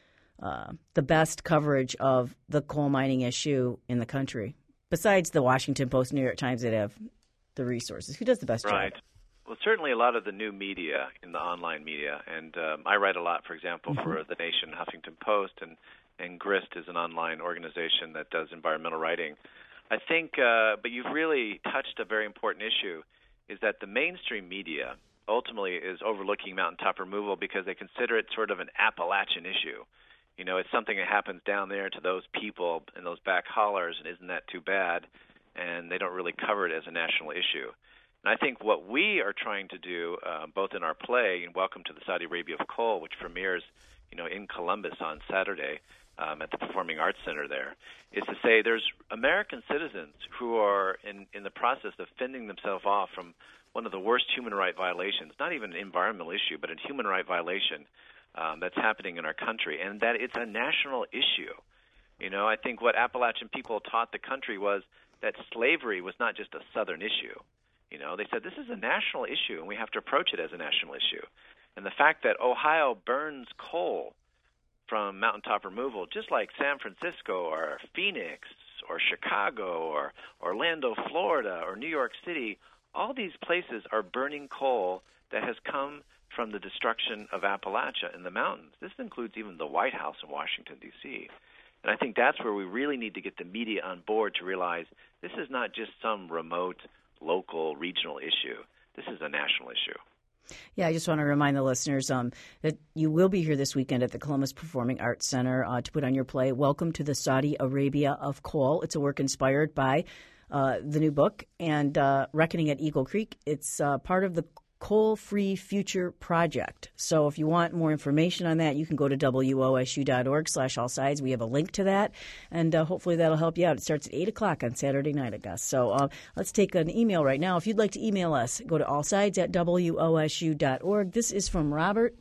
uh, the best coverage of the coal mining issue in the country, besides the Washington Post, New York Times that have the resources? Who does the best Right. job? Well, certainly a lot of the new media in the online media, and um, I write a lot, for example, Mm-hmm. for The Nation, Huffington Post, and, and Grist is an online organization that does environmental writing. I think, uh, but you've really touched a very important issue, is that the mainstream media ultimately is overlooking mountaintop removal because they consider it sort of an Appalachian issue. You know, it's something that happens down there to those people in those back hollers, and isn't that too bad? And they don't really cover it as a national issue. And I think what we are trying to do, uh, both in our play, and Welcome to the Saudi Arabia of Coal, which premieres, you know, in Columbus on Saturday um, at the Performing Arts Center there, is to say there's American citizens who are in, in the process of fending themselves off from one of the worst human right violations, not even an environmental issue, but a human right violation um, that's happening in our country, and that it's a national issue. You know, I think what Appalachian people taught the country was that slavery was not just a Southern issue. You know, they said this is a national issue, and we have to approach it as a national issue. And the fact that Ohio burns coal from mountaintop removal, just like San Francisco or Phoenix or Chicago or Orlando, Florida, or New York City, all these places are burning coal that has come from the destruction of Appalachia in the mountains. This includes even the White House in Washington, D C And I think that's where we really need to get the media on board to realize this is not just some remote, local, regional issue. This is a national issue. Yeah, I just want to remind the listeners um, that you will be here this weekend at the Columbus Performing Arts Center uh, to put on your play, Welcome to the Saudi Arabia of Coal. It's a work inspired by uh, the new book and uh, Reckoning at Eagle Creek. It's uh, part of the Coal Free Future Project. So if you want more information on that, you can go to W O S U dot org slash all sides. We have a link to that, and uh, hopefully that'll help you out. It starts at eight o'clock on Saturday night, I guess. So uh, let's take an email right now. If you'd like to email us, go to allsides at W O S U dot org. This is from Robert.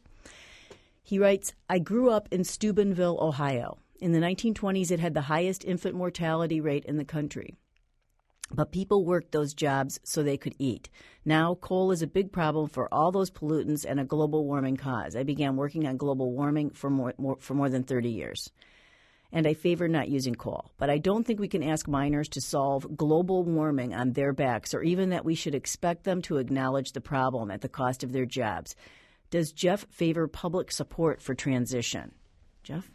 He writes, I grew up in Steubenville, Ohio. In the nineteen twenties, it had the highest infant mortality rate in the country. But people worked those jobs so they could eat. Now, coal is a big problem for all those pollutants and a global warming cause. I began working on global warming for more, more, for more than thirty years. And I favor not using coal. But I don't think we can ask miners to solve global warming on their backs, or even that we should expect them to acknowledge the problem at the cost of their jobs. Does Jeff favor public support for transition? Jeff?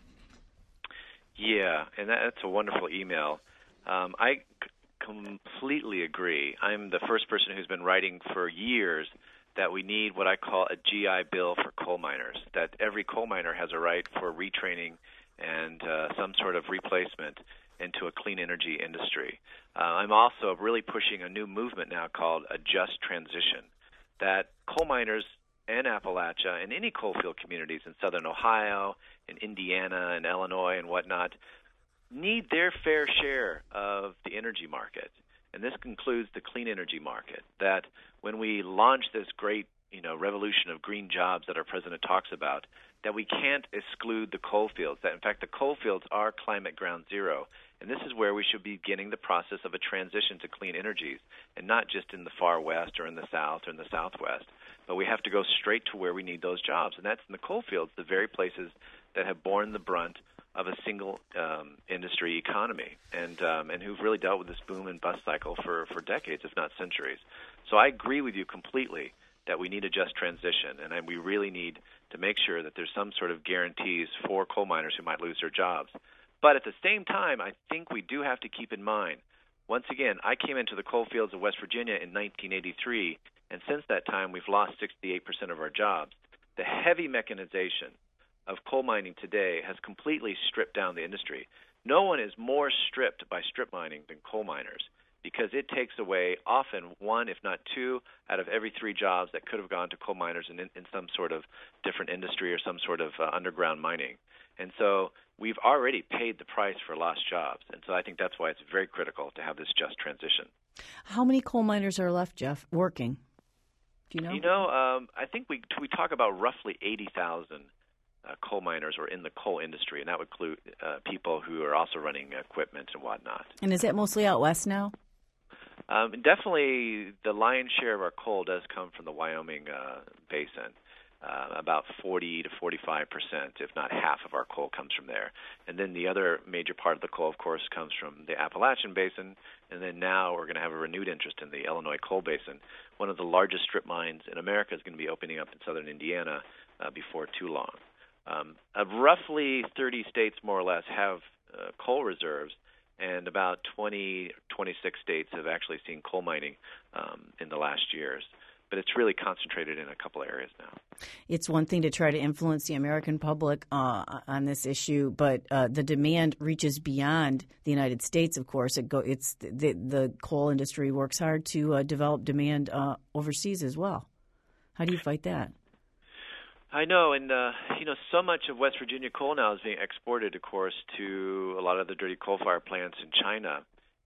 Yeah, and that, that's a wonderful email. Um, I completely agree. I'm the first person who's been writing for years that we need what I call a G I Bill for coal miners, that every coal miner has a right for retraining and uh, some sort of replacement into a clean energy industry. Uh, I'm also really pushing a new movement now called a just transition, that coal miners in Appalachia and any coal field communities in southern Ohio and Indiana and Illinois and whatnot need their fair share of the energy market, and this includes the clean energy market, that when we launch this great, you know, revolution of green jobs that our president talks about, that we can't exclude the coal fields, that in fact the coal fields are climate ground zero. And this is where we should be beginning the process of a transition to clean energies, and not just in the far west or in the south or in the southwest. But we have to go straight to where we need those jobs, and that's in the coal fields, the very places that have borne the brunt of a single um, industry economy, and um, and who've really dealt with this boom and bust cycle for, for decades, if not centuries. So I agree with you completely that we need a just transition, and we really need to make sure that there's some sort of guarantees for coal miners who might lose their jobs. But at the same time, I think we do have to keep in mind, once again, I came into the coal fields of West Virginia in nineteen eighty-three, and since that time we've lost sixty-eight percent of our jobs. The heavy mechanization of coal mining today has completely stripped down the industry. No one is more stripped by strip mining than coal miners, because it takes away often one, if not two, out of every three jobs that could have gone to coal miners in, in some sort of different industry or some sort of uh, underground mining. And so we've already paid the price for lost jobs. And so I think that's why it's very critical to have this just transition. How many coal miners are left, Jeff, working? Do you know? You know, um, I think we we talk about roughly eighty thousand uh, coal miners or in the coal industry, and that would include uh, people who are also running equipment and whatnot. And is that mostly out west now? Um, definitely the lion's share of our coal does come from the Wyoming uh, basin. Uh, about forty to forty-five percent, if not half of our coal comes from there. And then the other major part of the coal, of course, comes from the Appalachian Basin. And then now we're going to have a renewed interest in the Illinois Coal Basin. One of the largest strip mines in America is going to be opening up in southern Indiana uh, before too long. Um, uh, roughly thirty states, more or less, have uh, coal reserves, and about twenty, twenty-six states have actually seen coal mining um, in the last years. But it's really concentrated in a couple of areas now. It's one thing to try to influence the American public uh, on this issue, but uh, the demand reaches beyond the United States, of course. It go, it's the, the coal industry works hard to uh, develop demand uh, overseas as well. How do you fight that? I know, and uh, you know, so much of West Virginia coal now is being exported, of course, to a lot of the dirty coal-fired plants in China.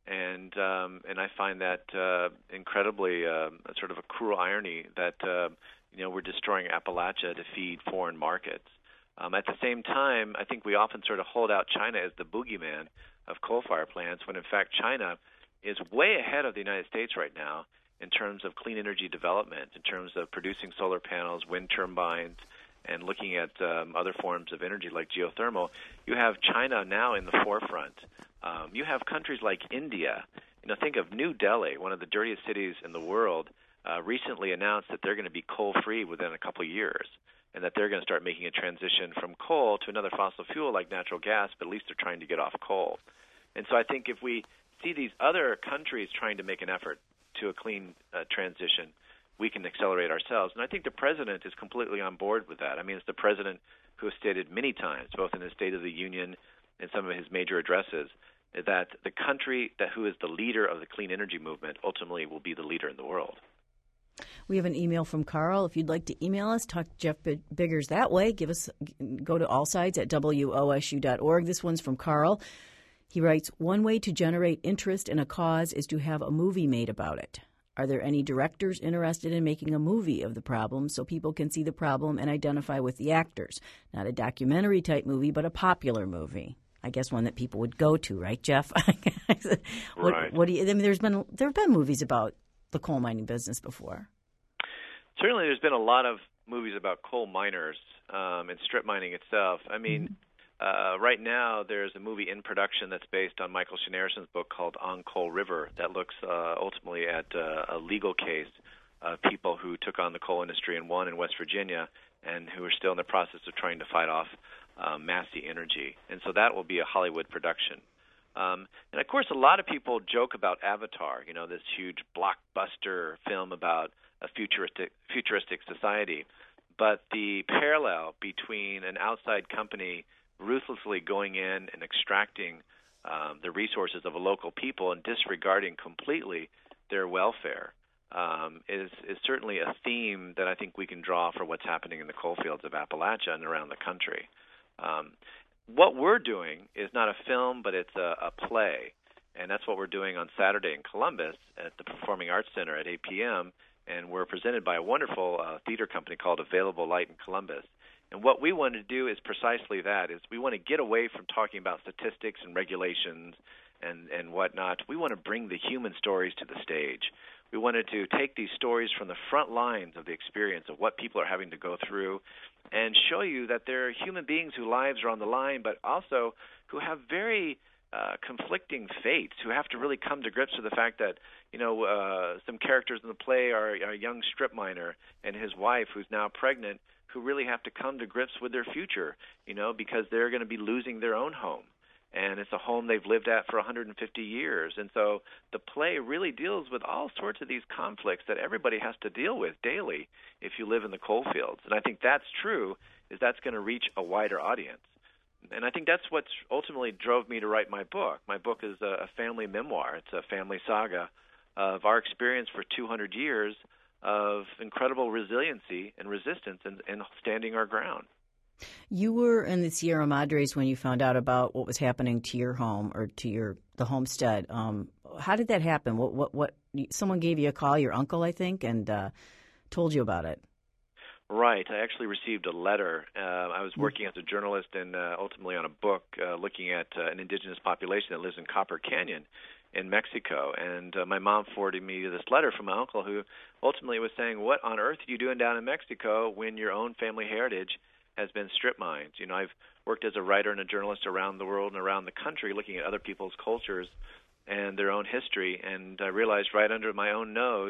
And um, and I find that uh, incredibly uh, sort of a cruel irony that uh, you know we're destroying Appalachia to feed foreign markets. Um, at the same time, I think we often sort of hold out China as the boogeyman of coal-fired plants, when in fact China is way ahead of the United States right now in terms of clean energy development, in terms of producing solar panels, wind turbines, and looking at um, other forms of energy like geothermal. You have China now in the forefront. Um, you have countries like India. You know, think of New Delhi, one of the dirtiest cities in the world, uh, recently announced that they're going to be coal-free within a couple of years, and that they're going to start making a transition from coal to another fossil fuel like natural gas, but at least they're trying to get off coal. And so I think if we see these other countries trying to make an effort to a clean uh, transition, we can accelerate ourselves. And I think the president is completely on board with that. I mean, it's the president who has stated many times, both in his State of the Union and some of his major addresses, that the country that who is the leader of the clean energy movement ultimately will be the leader in the world. We have an email from Carl. If you'd like to email us, talk to Jeff Biggers that way. Give us go to allsides at W O S U dot org. This one's from Carl. He writes, one way to generate interest in a cause is to have a movie made about it. Are there any directors interested in making a movie of the problem so people can see the problem and identify with the actors? Not a documentary type movie, but a popular movie. I guess one that people would go to, right, Jeff? what, right. What do you? I mean, there's been there have been movies about the coal mining business before. Certainly, there's been a lot of movies about coal miners um, and strip mining itself. I mean, mm-hmm. uh, right now there's a movie in production that's based on Michael Schneerson's book called On Coal River that looks uh, ultimately at uh, a legal case of people who took on the coal industry and won in West Virginia, and who are still in the process of trying to fight off um, Massey Energy. And so that will be a Hollywood production. Um, and, of course, a lot of people joke about Avatar, you know, this huge blockbuster film about a futuristic, futuristic society. But the parallel between an outside company ruthlessly going in and extracting um, the resources of a local people and disregarding completely their welfare um, is, is certainly a theme that I think we can draw for what's happening in the coal fields of Appalachia and around the country. Um, what we're doing is not a film, but it's a, a play, and that's what we're doing on Saturday in Columbus at the Performing Arts Center at eight p.m., and we're presented by a wonderful uh, theater company called Available Light in Columbus. And what we want to do is precisely that, is we want to get away from talking about statistics and regulations and, and whatnot. We want to bring the human stories to the stage. We wanted to take these stories from the front lines of the experience of what people are having to go through and show you that there are human beings whose lives are on the line, but also who have very uh, conflicting fates, who have to really come to grips with the fact that, you know, uh, some characters in the play are, are a young strip miner and his wife, who's now pregnant, who really have to come to grips with their future, you know, because they're going to be losing their own home. And it's a home they've lived at for one hundred fifty years. And so the play really deals with all sorts of these conflicts that everybody has to deal with daily if you live in the coal fields. And I think that's true, is that's going to reach a wider audience. And I think that's what's ultimately drove me to write my book. My book is a family memoir. It's a family saga of our experience for two hundred years of incredible resiliency and resistance and, and standing our ground. You were in the Sierra Madres when you found out about what was happening to your home or to your the homestead. Um, how did that happen? What, what, what? Someone gave you a call, your uncle, I think, and uh, told you about it. Right. I actually received a letter. Uh, I was working as a journalist and uh, ultimately on a book uh, looking at uh, an indigenous population that lives in Copper Canyon in Mexico. And uh, my mom forwarded me this letter from my uncle, who ultimately was saying, what on earth are you doing down in Mexico when your own family heritage has been strip mined? You know, I've worked as a writer and a journalist around the world and around the country looking at other people's cultures and their own history, and I realized right under my own nose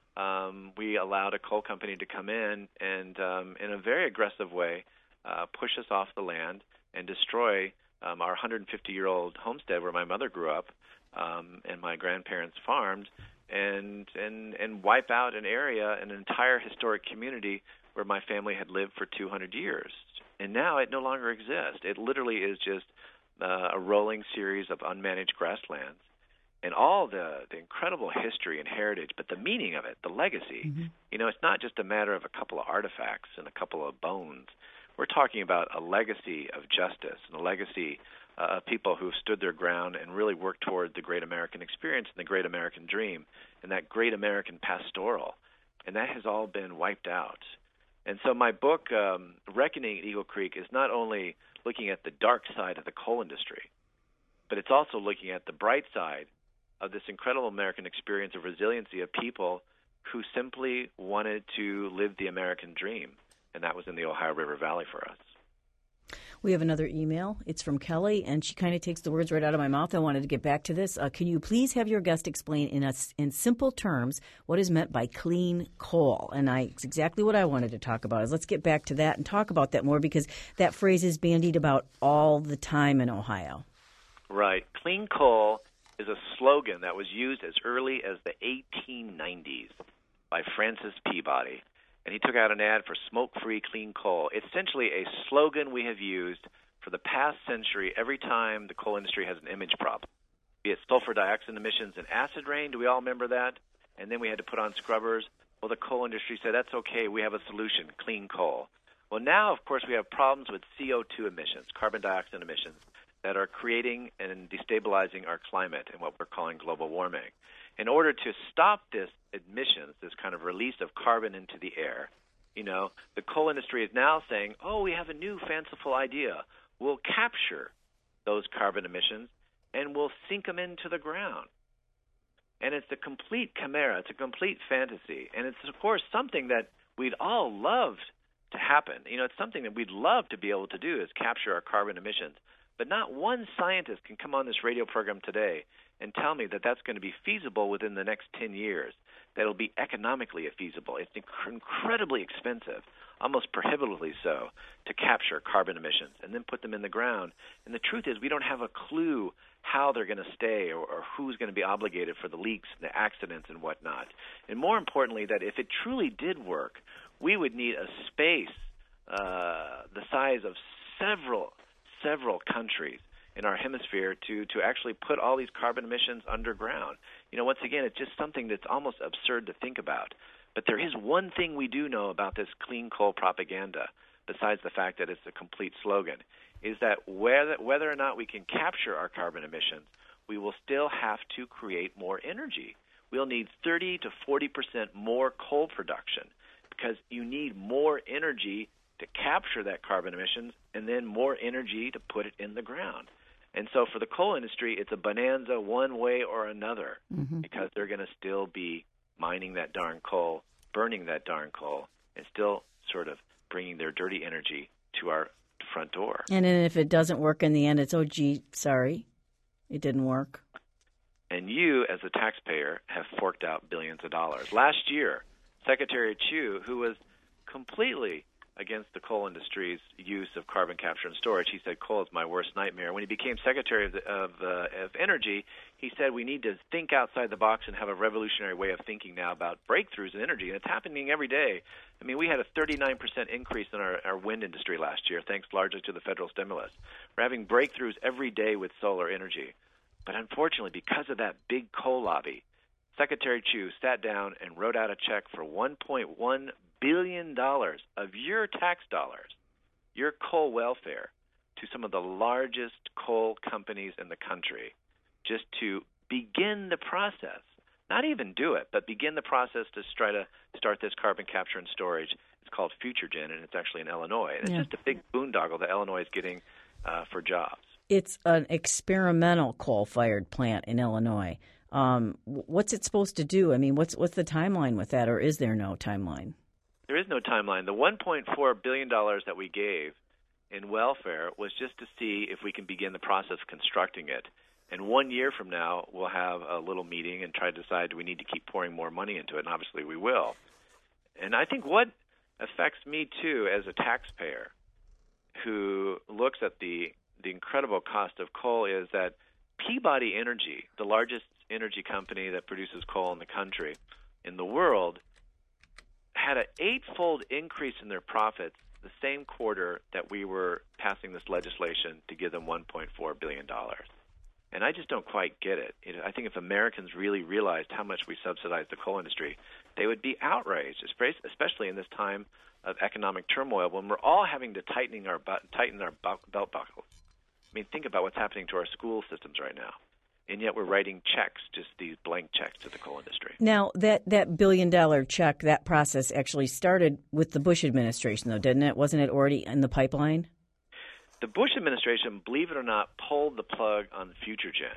um, we allowed a coal company to come in and um, in a very aggressive way uh, push us off the land and destroy um, our one hundred fifty-year-old homestead where my mother grew up um, and my grandparents farmed, and, and, and wipe out an area, an entire historic community where my family had lived for two hundred years. And now it no longer exists. It literally is just uh, a rolling series of unmanaged grasslands. And all the, the incredible history and heritage, but the meaning of it, the legacy, mm-hmm. you know, it's not just a matter of a couple of artifacts and a couple of bones. We're talking about a legacy of justice and a legacy uh, of people who stood their ground and really worked toward the great American experience and the great American dream and that great American pastoral. And that has all been wiped out. And so my book, um, Reckoning at Eagle Creek, is not only looking at the dark side of the coal industry, but it's also looking at the bright side of this incredible American experience of resiliency of people who simply wanted to live the American dream, and that was in the Ohio River Valley for us. We have another email. It's from Kelly, and she kind of takes the words right out of my mouth. I wanted to get back to this. Uh, can you please have your guest explain in a, in simple terms what is meant by clean coal? And I, it's exactly what I wanted to talk about. Is let's get back to that and talk about that more, because that phrase is bandied about all the time in Ohio. Right. Clean coal is a slogan that was used as early as the eighteen nineties by Francis Peabody. And he took out an ad for smoke-free clean coal. It's essentially a slogan we have used for the past century every time the coal industry has an image problem, be it sulfur dioxide emissions and acid rain. Do we all remember that? And then we had to put on scrubbers. Well, the coal industry said, that's okay, we have a solution, clean coal. Well, now, of course, we have problems with C O two emissions, carbon dioxide emissions, that are creating and destabilizing our climate and what we're calling global warming. In order to stop this emissions, this kind of release of carbon into the air, you know, the coal industry is now saying, oh, we have a new fanciful idea. We'll capture those carbon emissions and we'll sink them into the ground. And it's a complete chimera. It's a complete fantasy. And it's, of course, something that we'd all love to happen. You know, it's something that we'd love to be able to do, is capture our carbon emissions. But not one scientist can come on this radio program today and tell me that that's going to be feasible within the next ten years, that it'll be economically feasible. It's inc- incredibly expensive, almost prohibitively so, to capture carbon emissions and then put them in the ground. And the truth is we don't have a clue how they're going to stay or, or who's going to be obligated for the leaks and the accidents and whatnot. And more importantly, that if it truly did work, we would need a space uh, the size of several several countries in our hemisphere to, to actually put all these carbon emissions underground. You know, once again, it's just something that's almost absurd to think about. But there is one thing we do know about this clean coal propaganda, besides the fact that it's a complete slogan, is that whether, whether or not we can capture our carbon emissions, we will still have to create more energy. We'll need thirty to forty percent more coal production because you need more energy to to capture that carbon emissions, and then more energy to put it in the ground. And so for the coal industry, it's a bonanza one way or another, mm-hmm. because they're going to still be mining that darn coal, burning that darn coal, and still sort of bringing their dirty energy to our front door. And then if it doesn't work in the end, it's, oh, gee, sorry, it didn't work. And you, as a taxpayer, have forked out billions of dollars. Last year, Secretary Chu, who was completely against the coal industry's use of carbon capture and storage, he said, coal is my worst nightmare. When he became Secretary of, the, of, uh, of Energy, he said we need to think outside the box and have a revolutionary way of thinking now about breakthroughs in energy. And it's happening every day. I mean, we had a thirty-nine percent increase in our, our wind industry last year, thanks largely to the federal stimulus. We're having breakthroughs every day with solar energy. But unfortunately, because of that big coal lobby, Secretary Chu sat down and wrote out a check for one point one billion dollars of your tax dollars, your coal welfare, to some of the largest coal companies in the country, just to begin the process. Not even do it, but begin the process to try to start this carbon capture and storage. It's called FutureGen, and it's actually in Illinois. And it's yeah. just a big boondoggle that Illinois is getting uh, for jobs. It's an experimental coal-fired plant in Illinois. Um, what's it supposed to do? I mean, what's what's the timeline with that, or is there no timeline? There is no timeline. The one point four billion dollars that we gave in welfare was just to see if we can begin the process of constructing it. And one year from now, we'll have a little meeting and try to decide, do we need to keep pouring more money into it? And obviously we will. And I think what affects me, too, as a taxpayer who looks at the the incredible cost of coal is that Peabody Energy, the largest energy company that produces coal in the country, in the world, had an eightfold increase in their profits the same quarter that we were passing this legislation to give them one point four billion dollars. And I just don't quite get it. You know, I think if Americans really realized how much we subsidize the coal industry, they would be outraged, especially in this time of economic turmoil when we're all having to tightening our tighten our belt buckles. I mean, think about what's happening to our school systems right now. And yet we're writing checks, just these blank checks to the coal industry. Now, that, that billion-dollar check, that process actually started with the Bush administration, though, didn't it? Wasn't it already in the pipeline? The Bush administration, believe it or not, pulled the plug on FutureGen.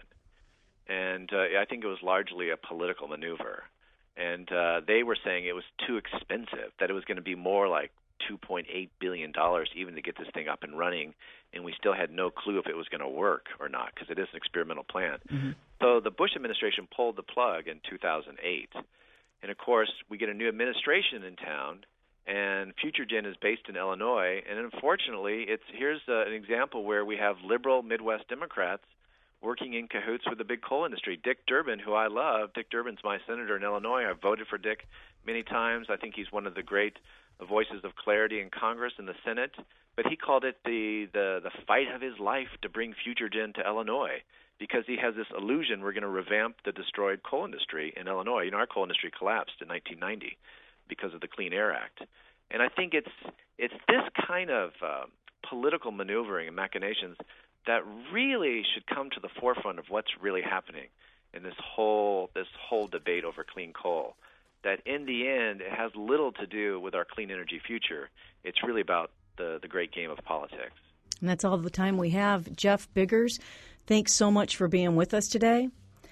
And uh, I think it was largely a political maneuver. And uh, they were saying it was too expensive, that it was going to be more like two point eight billion dollars even to get this thing up and running, and we still had no clue if it was going to work or not because it is an experimental plant. Mm-hmm. So the Bush administration pulled the plug in two thousand eight. And, of course, we get a new administration in town, and FutureGen is based in Illinois. And, unfortunately, it's here's uh, an example where we have liberal Midwest Democrats working in cahoots with the big coal industry. Dick Durbin, who I love, Dick Durbin's my senator in Illinois. I've voted for Dick many times. I think he's one of the great voices of clarity in Congress and the Senate, but he called it the, the, the fight of his life to bring FutureGen to Illinois because he has this illusion we're going to revamp the destroyed coal industry in Illinois. You know, our coal industry collapsed in nineteen ninety because of the Clean Air Act. And I think it's it's this kind of uh, political maneuvering and machinations that really should come to the forefront of what's really happening in this whole this whole debate over clean coal. That in the end, it has little to do with our clean energy future. It's really about the, the great game of politics. And that's all the time we have. Jeff Biggers, thanks so much for being with us today.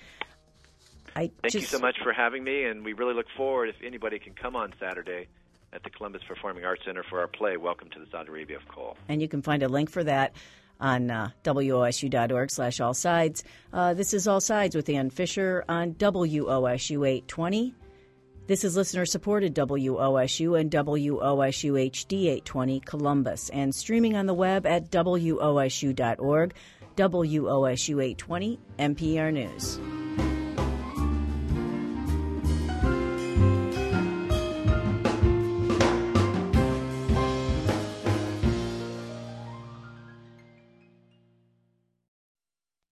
I Thank just... you so much for having me, and we really look forward, if anybody can come on Saturday at the Columbus Performing Arts Center for our play, Welcome to the Saudi Arabia of Coal. And you can find a link for that on uh, W O S U dot org slash all sides. Uh, this is All Sides with Ann Fisher on W O S U eight twenty. This is listener-supported W O S U and W O S U H D eight twenty Columbus, and streaming on the web at W O S U dot org, W O S U eight twenty, N P R News.